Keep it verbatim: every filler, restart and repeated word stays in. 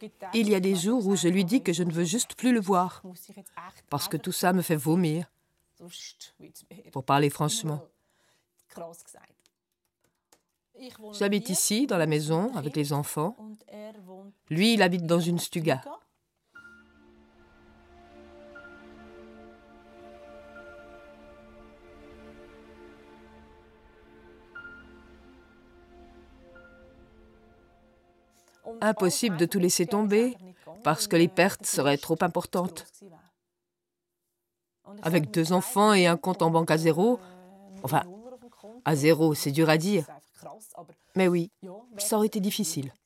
Il y a des jours où je lui dis que je ne veux juste plus le voir, parce que tout ça me fait vomir, pour parler franchement. J'habite ici, dans la maison, avec les enfants. Lui, il habite dans une stuga. Impossible de tout laisser tomber, parce que les pertes seraient trop importantes. Avec deux enfants et un compte en banque à zéro, enfin, à zéro, c'est dur à dire. Mais oui, ça aurait été difficile.